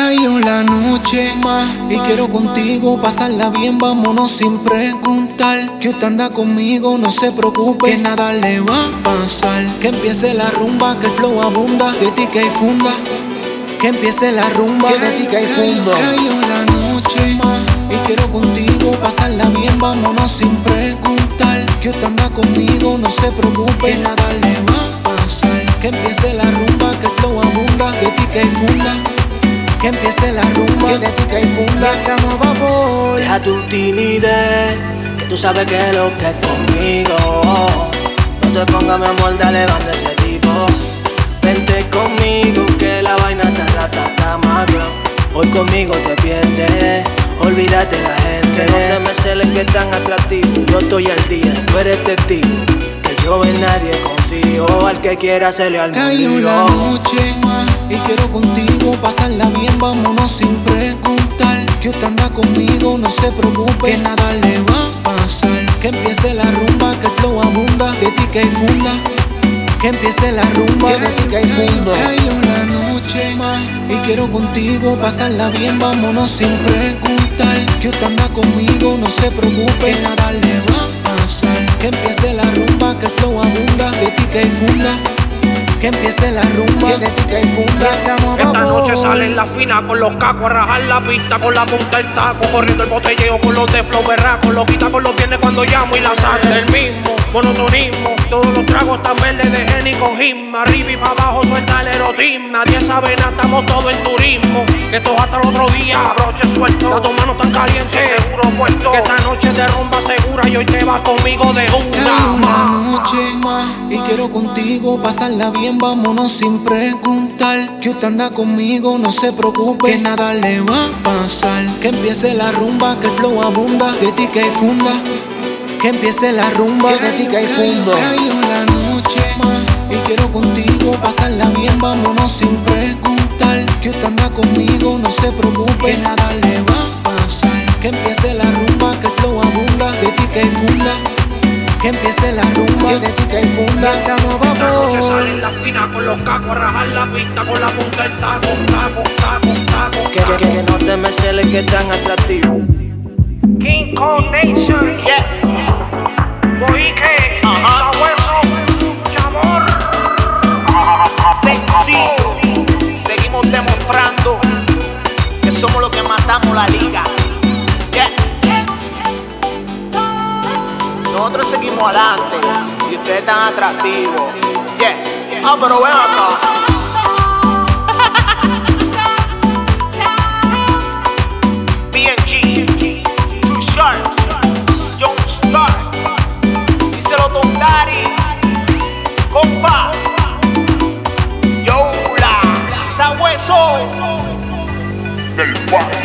Cayó la noche más y quiero contigo pasarla bien, vámonos sin preguntar. Que usted anda conmigo, no se preocupe, que nada le va a pasar. Que empiece la rumba, que el flow abunda, de ti que hay funda. Que empiece la rumba, que de ti que hay funda. Cayó la noche más y quiero contigo pasarla bien, vámonos sin preguntar. Que usted anda conmigo, no se preocupe, que nada le va a pasar. Que empiece la rumba, que el flow abunda, de ti que hay funda. Que empiece la rumba, que de ti que hay funda. Estamos a vapor. Deja tu timidez, que tú sabes que lo que es conmigo. No te pongas, mi amor, dale, van de ese tipo. Vente conmigo, que la vaina te rata más. Hoy conmigo te pierdes, olvídate la gente. No te me celes que es tan atractivo. Yo estoy al día, tú eres testigo. Que yo en nadie confío, al que quiera hacerle al mío. Cayó la noche más y quiero contigo pasarla bien, vámonos sin preguntar. Que usted anda conmigo, no se preocupe, que nada le va a pasar. Que empiece la rumba, que el flow abunda, de ti que hay funda. Que empiece la rumba, que de ti que hay funda. Cayó la noche más y quiero contigo pasarla bien, vámonos sin preguntar. Que usted anda conmigo, no se preocupe, que nada le va a pasar. Que empiece la rumba, que el flow abunda, de ti que hay funda. Que empiece la rumba, que de ti que hay funda. Esta noche sale en la fina con los cacos a rajar la pista con la punta del taco, corriendo el botelleo con los de flow berraco. Lo quita con los viernes cuando llamo y la saco. El mismo monotonismo, todos los tragos tan verdes de Henny con Gimma. Arriba y para abajo suelta el erotismo. Nadie sabe nada, estamos todos en turismo. Que esto es hasta el otro día. Las dos manos tan calientes, que esta noche de rumba segura y hoy te vas conmigo de una. Cayó una noche más y quiero contigo pasarla bien, vámonos sin preguntar. Que usted anda conmigo, no se preocupe, que nada le va a pasar. Que empiece la rumba, que el flow abunda, de ti que hay funda. Que empiece la rumba, que de ti que hay funda. Cayó la noche más y quiero contigo pasarla bien, vámonos sin preguntar. Que usted anda conmigo, no se preocupe, que nada le va a pasar. Que empiece la rumba, que el flow abunda, de ti que hay funda. Que empiece la rumba, que de ti que hay funda. Estamos a Esta noche vapor. sale en la fina con los cacos a rajar la pista con la punta del taco, taco, taco, taco. Que no te me celes que es tan atractivo. King Kong Nation, yeah. Boique, Sabueso, Chamor. Sencillo, seguimos demostrando que somos los que matamos la liga. Yeah. Nosotros seguimos adelante y ustedes están atractivos. Yeah. Ah, pero ven acá. BNG, Too Sharp, John Star, díselo Don Daddy, compa, Yola, Sabueso, del Valle.